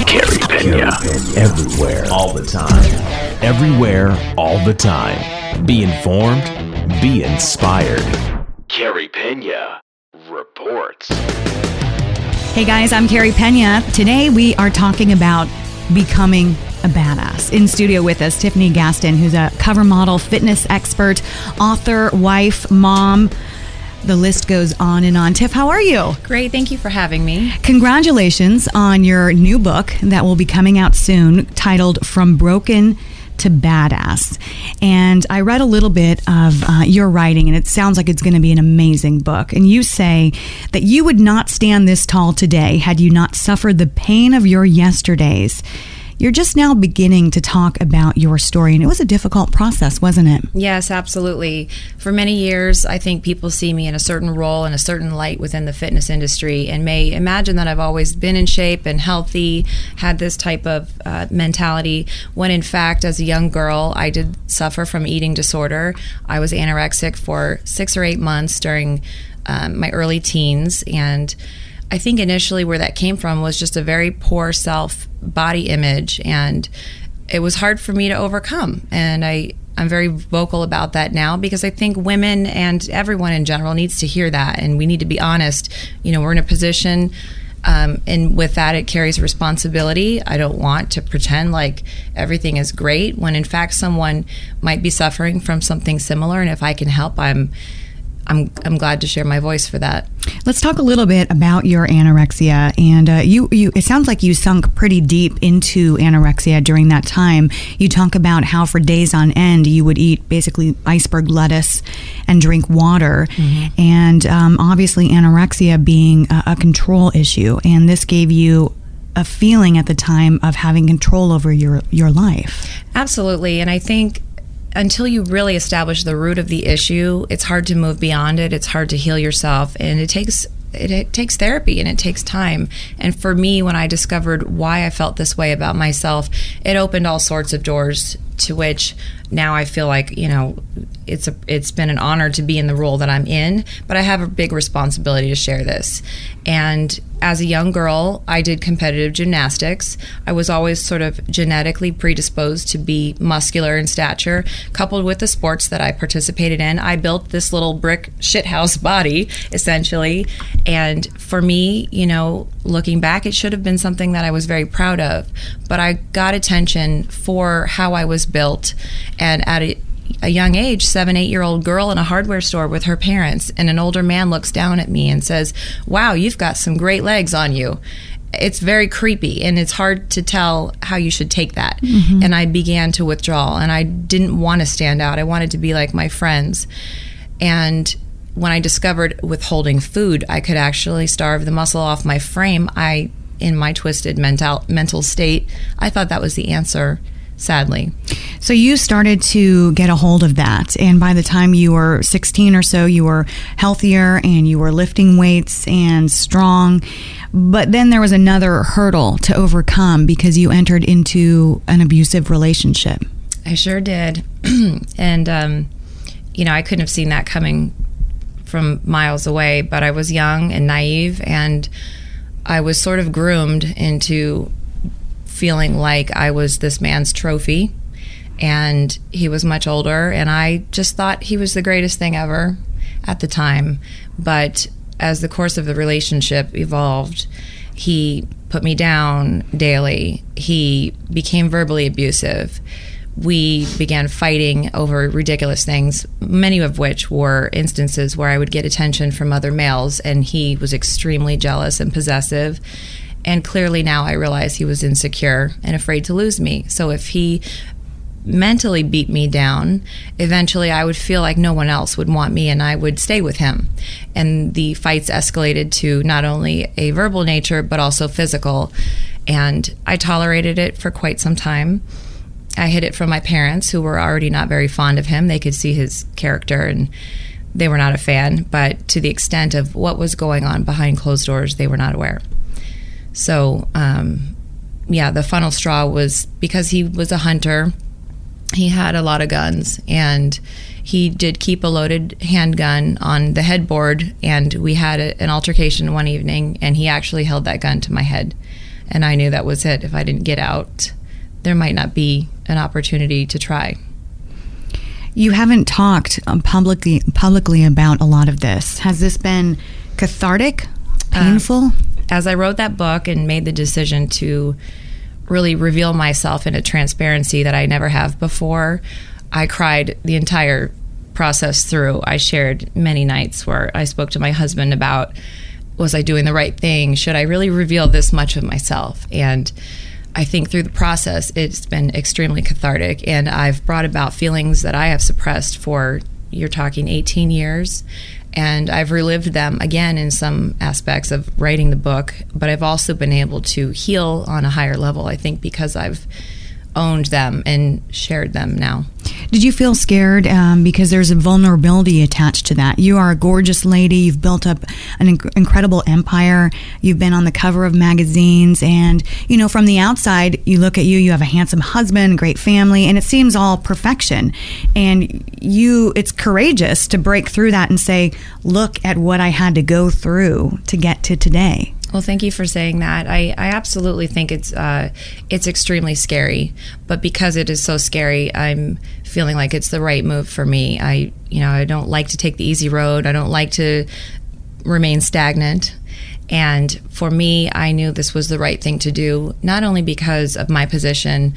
Carey Pena. Everywhere, all the time. Everywhere, all the time. Be informed, be inspired. Carey Pena reports. Hey guys, I'm Carey Pena. Today we are talking about becoming a badass. In studio with us, Tiffany Gaston, who's a cover model, fitness expert, author, wife, mom. The list goes on and on. Tiff, how are you? Great. Thank you for having me. Congratulations on your new book that will be coming out soon, titled From Broken to Badass. And I read a little bit of your writing, and it sounds like it's going to be an amazing book. And you say that you would not stand this tall today had you not suffered the pain of your yesterdays. You're just now beginning to talk about your story, and it was a difficult process, wasn't it? Yes, absolutely. For many years, I think people see me in a certain role and a certain light within the fitness industry and may imagine that I've always been in shape and healthy, had this type of mentality, when in fact, as a young girl, I did suffer from eating disorder. I was anorexic for 6 or 8 months during my early teens, and I think initially where that came from was just a very poor self-body image, and it was hard for me to overcome. And I'm very vocal about that now because I think women and everyone in general needs to hear that, and we need to be honest. You know, we're in a position, and with that it carries responsibility. I don't want to pretend like everything is great when in fact someone might be suffering from something similar, and if I can help, I'm glad to share my voice for that. Let's talk a little bit about your anorexia. And you it sounds like you sunk pretty deep into anorexia during that time. You talk about how for days on end you would eat basically iceberg lettuce and drink water. Mm-hmm. And obviously anorexia being a control issue. And this gave you a feeling at the time of having control over your life. Absolutely. And I think until you really establish the root of the issue, it's hard to move beyond it. It's hard to heal yourself, and it takes therapy and it takes time. And for me, when I discovered why I felt this way about myself, it opened all sorts of doors to which now I feel like, you know, it's been an honor to be in the role that I'm in, but I have a big responsibility to share this. And as a young girl, I did competitive gymnastics. I was always sort of genetically predisposed to be muscular in stature, coupled with the sports that I participated in. I built this little brick shithouse body, essentially. And for me, you know, looking back, it should have been something that I was very proud of. But I got attention for how I was built. And at a young age, 7-8-year-old girl in a hardware store with her parents, and an older man looks down at me and says, "Wow, you've got some great legs on you." It's very creepy, and it's hard to tell how you should take that. Mm-hmm. And I began to withdraw, and I didn't want to stand out. I wanted to be like my friends. And when I discovered withholding food, I could actually starve the muscle off my frame, in my twisted mental state, I thought that was the answer, sadly. So you started to get a hold of that, and by the time you were 16 or so, you were healthier and you were lifting weights and strong. But then there was another hurdle to overcome because you entered into an abusive relationship. I sure did. And, you know, I couldn't have seen that coming from miles away, but I was young and naive, and I was sort of groomed into feeling like I was this man's trophy, and he was much older, and I just thought he was the greatest thing ever at the time. But as the course of the relationship evolved, he put me down daily. He became verbally abusive. We began fighting over ridiculous things, many of which were instances where I would get attention from other males, and he was extremely jealous and possessive. And clearly now I realize he was insecure and afraid to lose me. So if he mentally beat me down, eventually I would feel like no one else would want me, and I would stay with him. And the fights escalated to not only a verbal nature, but also physical. And I tolerated it for quite some time. I hid it from my parents, who were already not very fond of him. They could see his character, and they were not a fan. But to the extent of what was going on behind closed doors, they were not aware. So, the final straw was because he was a hunter. He had a lot of guns, and he did keep a loaded handgun on the headboard, and we had an altercation one evening, and he actually held that gun to my head And I knew that was it. If I didn't get out, there might not be an opportunity to try. You haven't talked publicly about a lot of this. Has this been cathartic, painful? As I wrote that book and made the decision to really reveal myself in a transparency that I never have before, I cried the entire process through. I shared many nights where I spoke to my husband about, was I doing the right thing? Should I really reveal this much of myself? And I think through the process, it's been extremely cathartic, and I've brought about feelings that I have suppressed for, you're talking 18 years, and I've relived them again in some aspects of writing the book, but I've also been able to heal on a higher level, I think, because I've owned them and shared them now. Did you feel scared? Because there's a vulnerability attached to that. You are a gorgeous lady. You've built up an incredible empire. You've been on the cover of magazines. And, from the outside, you look at you have a handsome husband, great family, and it seems all perfection. And it's courageous to break through that and say, look at what I had to go through to get to today. Well, thank you for saying that. I absolutely think it's extremely scary, but because it is so scary, I'm feeling like it's the right move for me. I don't like to take the easy road. I don't like to remain stagnant. And for me, I knew this was the right thing to do, not only because of my position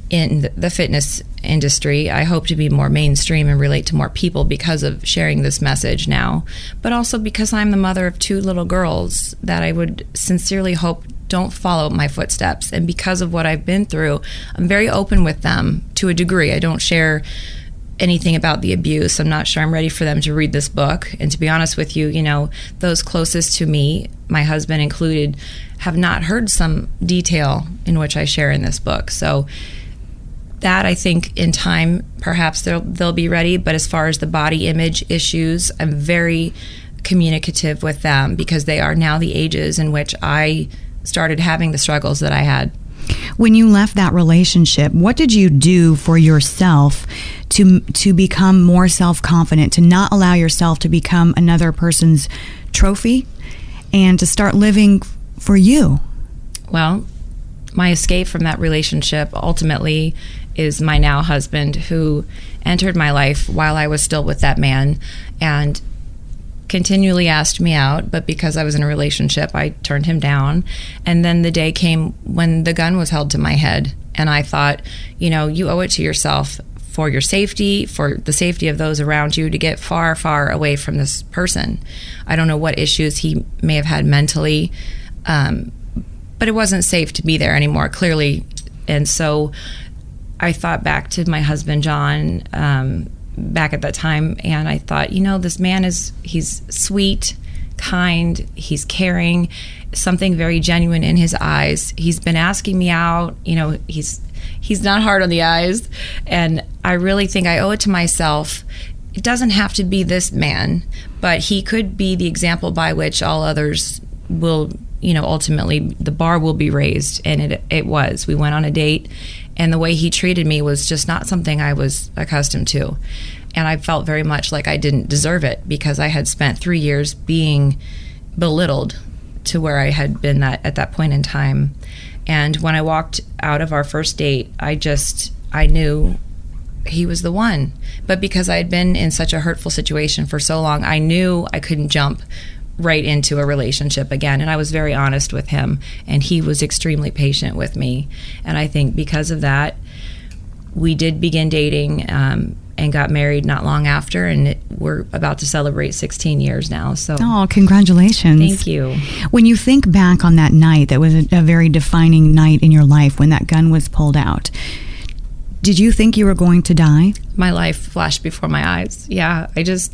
in the fitness industry. I hope to be more mainstream and relate to more people because of sharing this message now, but also because I'm the mother of 2 little girls that I would sincerely hope don't follow my footsteps. And because of what I've been through, I'm very open with them to a degree. I don't share anything about the abuse. I'm not sure I'm ready for them to read this book. And to be honest with you, those closest to me, my husband included, have not heard some detail in which I share in this book. So that, I think, in time, perhaps they'll be ready. But as far as the body image issues, I'm very communicative with them because they are now the ages in which I started having the struggles that I had. When you left that relationship, what did you do for yourself to become more self-confident, to not allow yourself to become another person's trophy, and to start living for you? Well, my escape from that relationship ultimately is my now husband, who entered my life while I was still with that man and continually asked me out, but because I was in a relationship, I turned him down. And then the day came when the gun was held to my head, and I thought, you owe it to yourself, for your safety, for the safety of those around you, to get far, far away from this person. I don't know what issues he may have had mentally, but it wasn't safe to be there anymore, clearly. And so I thought back to my husband, John, back at that time, and I thought, this man he's sweet, kind, he's caring, something very genuine in his eyes. He's been asking me out, he's not hard on the eyes, and I really think I owe it to myself. It doesn't have to be this man, but he could be the example by which all others will, ultimately the bar will be raised. And it was. We went on a date, and the way he treated me was just not something I was accustomed to. And I felt very much like I didn't deserve it because I had spent 3 years being belittled to where I had been at that point in time. And when I walked out of our first date, I knew he was the one. But because I had been in such a hurtful situation for so long, I knew I couldn't jump right into a relationship again. And I was very honest with him, and he was extremely patient with me. And I think because of that, we did begin dating and got married not long after, and we're about to celebrate 16 years now. So, oh, congratulations. Thank you. When you think back on that night, that was a very defining night in your life when that gun was pulled out, did you think you were going to die? My life flashed before my eyes. Yeah,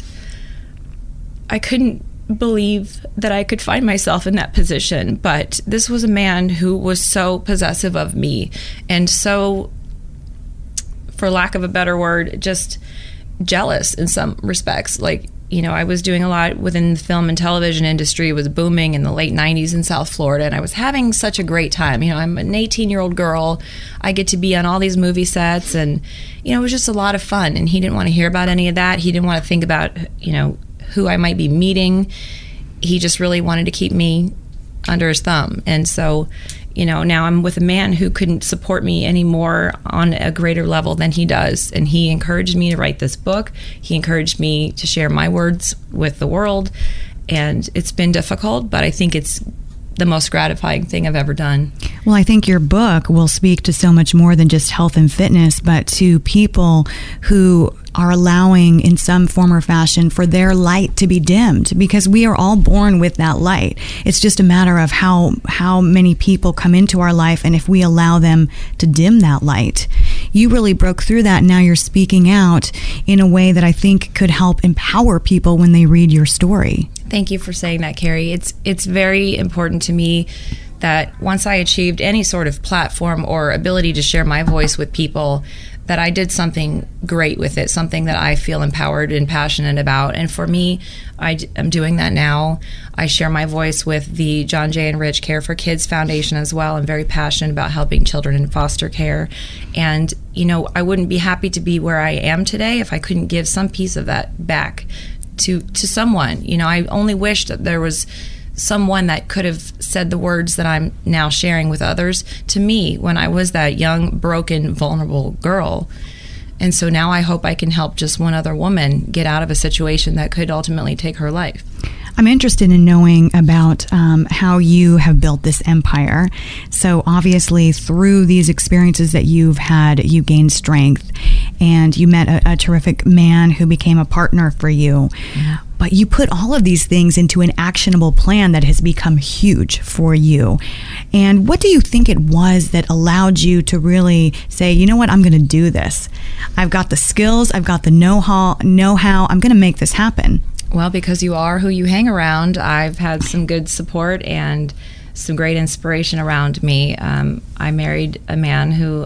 I couldn't believe that I could find myself in that position. But this was a man who was so possessive of me and so, for lack of a better word, just jealous in some respects. Like, I was doing a lot within the film and television industry. It was booming in the late 90s in South Florida, and I was having such a great time. I'm an 18-year-old girl. I get to be on all these movie sets, and, it was just a lot of fun. And he didn't want to hear about any of that. He didn't want to think about, who I might be meeting. He just really wanted to keep me under his thumb. And so, now I'm with a man who couldn't support me anymore on a greater level than he does. And he encouraged me to write this book. He encouraged me to share my words with the world. And it's been difficult, but I think it's the most gratifying thing I've ever done. Well, I think your book will speak to so much more than just health and fitness, but to people who are allowing in some form or fashion for their light to be dimmed, because we are all born with that light. It's just a matter of how many people come into our life and if we allow them to dim that light. You really broke through that, and now you're speaking out in a way that I think could help empower people when they read your story. Thank you for saying that, Carrie. It's very important to me that once I achieved any sort of platform or ability to share my voice with people, that I did something great with it, something that I feel empowered and passionate about. And for me, I'm doing that now. I share my voice with the John J. and Rich Care for Kids Foundation as well. I'm very passionate about helping children in foster care. And, I wouldn't be happy to be where I am today if I couldn't give some piece of that back to someone. I only wish that there was someone that could have said the words that I'm now sharing with others to me when I was that young, broken, vulnerable girl. And so now I hope I can help just one other woman get out of a situation that could ultimately take her life. I'm interested in knowing about how you have built this empire. So obviously through these experiences that you've had, you gained strength, and you met a terrific man who became a partner for you. Mm-hmm. But you put all of these things into an actionable plan that has become huge for you. And what do you think it was that allowed you to really say, you know what, I'm going to do this. I've got the skills, I've got the know-how, I'm going to make this happen. Well, because you are who you hang around. I've had some good support and some great inspiration around me. I married a man who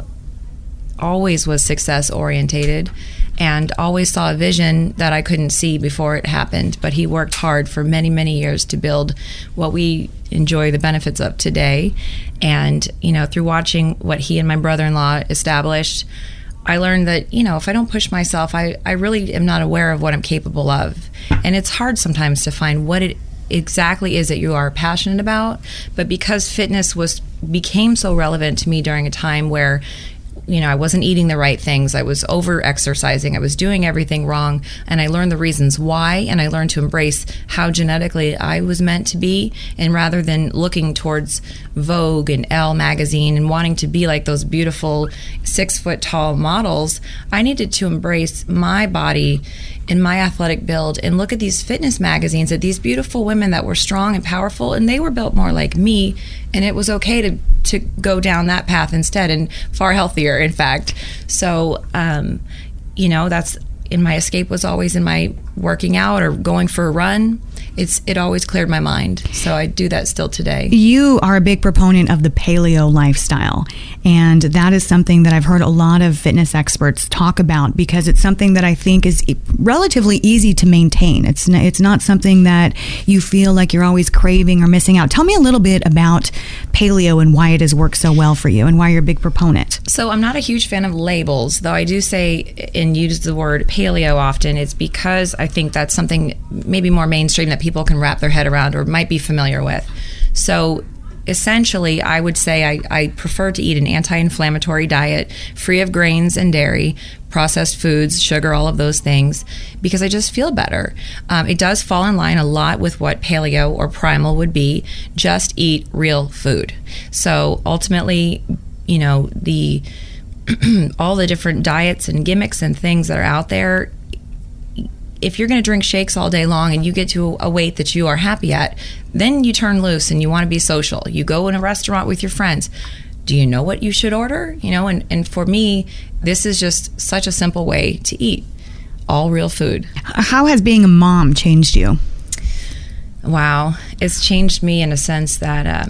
always was success orientated and always saw a vision that I couldn't see before it happened. But he worked hard for many, many years to build what we enjoy the benefits of today. And, through watching what he and my brother-in-law established, I learned that, if I don't push myself, I really am not aware of what I'm capable of. And it's hard sometimes to find what it exactly is that you are passionate about. But because fitness became so relevant to me during a time where, I wasn't eating the right things, I was over-exercising, I was doing everything wrong, and I learned the reasons why, and I learned to embrace how genetically I was meant to be. And rather than looking towards Vogue and Elle magazine and wanting to be like those beautiful 6-foot-tall models, I needed to embrace my body and my athletic build and look at these fitness magazines at these beautiful women that were strong and powerful, and they were built more like me, and it was okay to go down that path instead, and far healthier, in fact. So, that's in my escape was always in my working out or going for a run. It always cleared my mind. So I do that still today. You are a big proponent of the paleo lifestyle. And that is something that I've heard a lot of fitness experts talk about, because it's something that I think is relatively easy to maintain. It's not something that you feel like you're always craving or missing out. Tell me a little bit about paleo and why it has worked so well for you and why you're a big proponent. So I'm not a huge fan of labels, though I do say and use the word paleo often. It's because I think that's something maybe more mainstream that people can wrap their head around or might be familiar with. So essentially, I would say I prefer to eat an anti-inflammatory diet, free of grains and dairy, processed foods, sugar, all of those things, because I just feel better. It does fall in line a lot with what paleo or primal would be. Just eat real food. So ultimately, the all the different diets and gimmicks and things that are out there, if you're going to drink shakes all day long and you get to a weight that you are happy at, then you turn loose and you want to be social. You go in a restaurant with your friends. Do you know what you should order? And for me, this is just such a simple way to eat all real food. How has being a mom changed you? Wow. It's changed me in a sense that,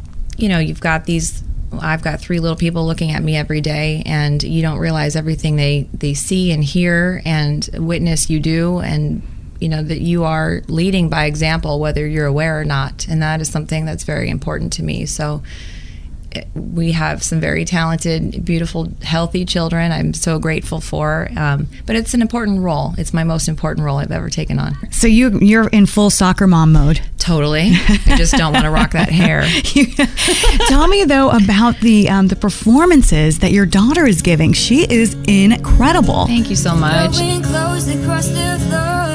I've got 3 little people looking at me every day, and you don't realize everything they see and hear and witness you do, and that you are leading by example, whether you're aware or not. And that is something that's very important to me. So we have some very talented, beautiful, healthy children. I'm so grateful for. But it's an important role. It's my most important role I've ever taken on. So you're in full soccer mom mode. Totally. I just don't want to rock that hair. Tell me though about the performances that your daughter is giving. She is incredible. Thank you so much. Throwing clothes across the floor.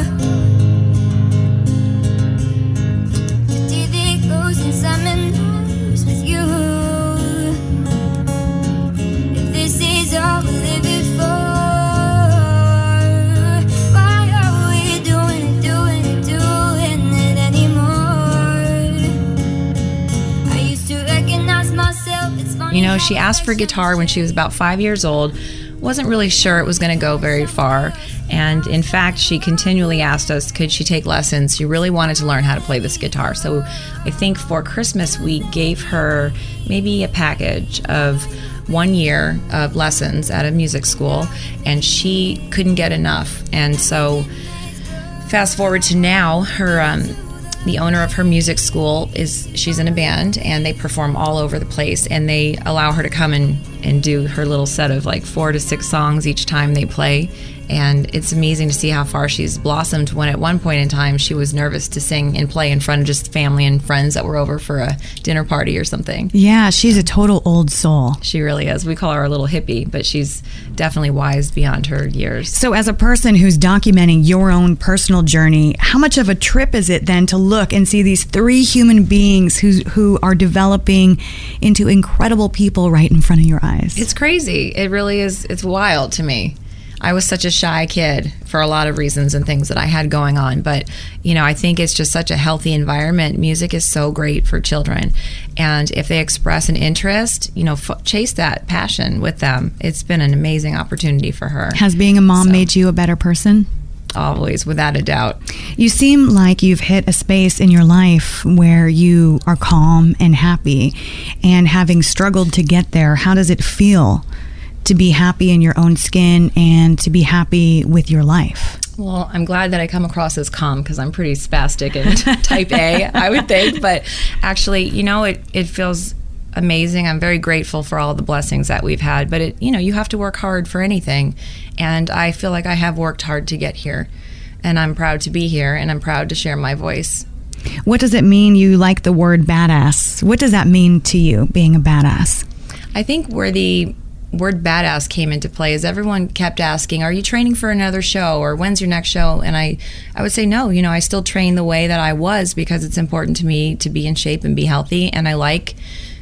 The TV goes and Simon moves with you. If this is all we're living for, why are we doing it anymore? I used to recognize myself. It's funny. You know, she asked for guitar when she was about 5 years old. Wasn't really sure it was going to go very far. And in fact, she continually asked us, could she take lessons? She really wanted to learn how to play this guitar. So I think for Christmas, we gave her maybe a package of 1 year of lessons at a music school, and she couldn't get enough. And so fast forward to now, her the owner of her music school she's in a band, and they perform all over the place, and they allow her to come and do her little set of like 4 to 6 songs each time they play. And it's amazing to see how far she's blossomed, when at one point in time she was nervous to sing and play in front of just family and friends that were over for a dinner party or something. Yeah, she's a total old soul. She really is. We call her a little hippie, but she's definitely wise beyond her years. So as a person who's documenting your own personal journey, how much of a trip is it then to look and see these 3 human beings who are developing into incredible people right in front of your eyes? It's crazy. It really is. It's wild to me. I was such a shy kid for a lot of reasons and things that I had going on. But, I think it's just such a healthy environment. Music is so great for children. And if they express an interest, chase that passion with them. It's been an amazing opportunity for her. Has being a mom made you a better person? Always, without a doubt. You seem like you've hit a space in your life where you are calm and happy. And having struggled to get there, how does it feel to be happy in your own skin and to be happy with your life? Well, I'm glad that I come across as calm, because I'm pretty spastic and type A, I would think. But actually, it feels amazing. I'm very grateful for all the blessings that we've had. But, you have to work hard for anything. And I feel like I have worked hard to get here. And I'm proud to be here, and I'm proud to share my voice. What does it mean you like the word badass? What does that mean to you, being a badass? I think where the word badass came into play is everyone kept asking, are you training for another show, or when's your next show? And I would say no. I still train the way that I was, because it's important to me to be in shape and be healthy. And I like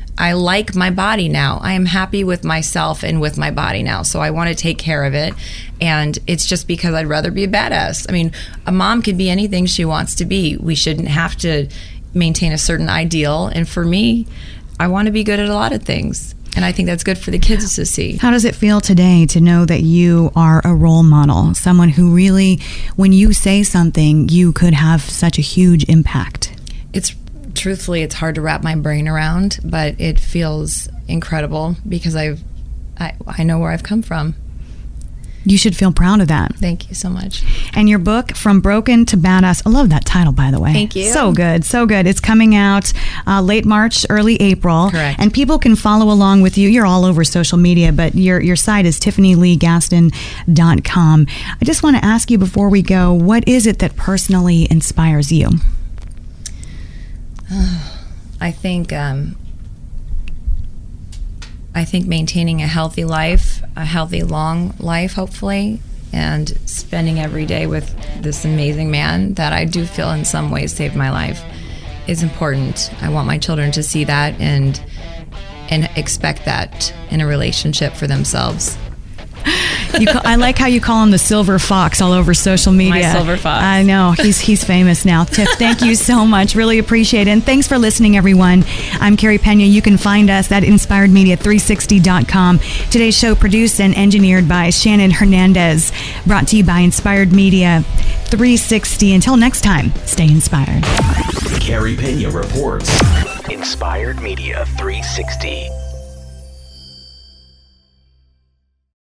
my body now. I am happy with myself and with my body now. So I want to take care of it. And it's just because I'd rather be a badass. I mean, a mom can be anything she wants to be. We shouldn't have to maintain a certain ideal. And for me, I want to be good at a lot of things. And I think that's good for the kids to see. How does it feel today to know that you are a role model? Someone who really, when you say something, you could have such a huge impact. Truthfully, it's hard to wrap my brain around, but it feels incredible, because I know where I've come from. You should feel proud of that. Thank you so much. And your book, From Broken to Badass, I love that title, by the way. Thank you. So good, so good. It's coming out late March, early April. Correct. And people can follow along with you. You're all over social media, but your site is TiffanyLeeGaston.com. I just want to ask you before we go, what is it that personally inspires you? I think maintaining a healthy life, a healthy, long life, hopefully, and spending every day with this amazing man that I do feel in some ways saved my life is important. I want my children to see that and expect that in a relationship for themselves. I like how you call him the silver fox all over social media. My silver fox. I know. He's famous now. Tiff, thank you so much. Really appreciate it. And thanks for listening, everyone. I'm Carrie Pena. You can find us at InspiredMedia360.com. Today's show produced and engineered by Shannon Hernandez. Brought to you by Inspired Media 360. Until next time, stay inspired. Carrie Pena reports. Inspired Media 360.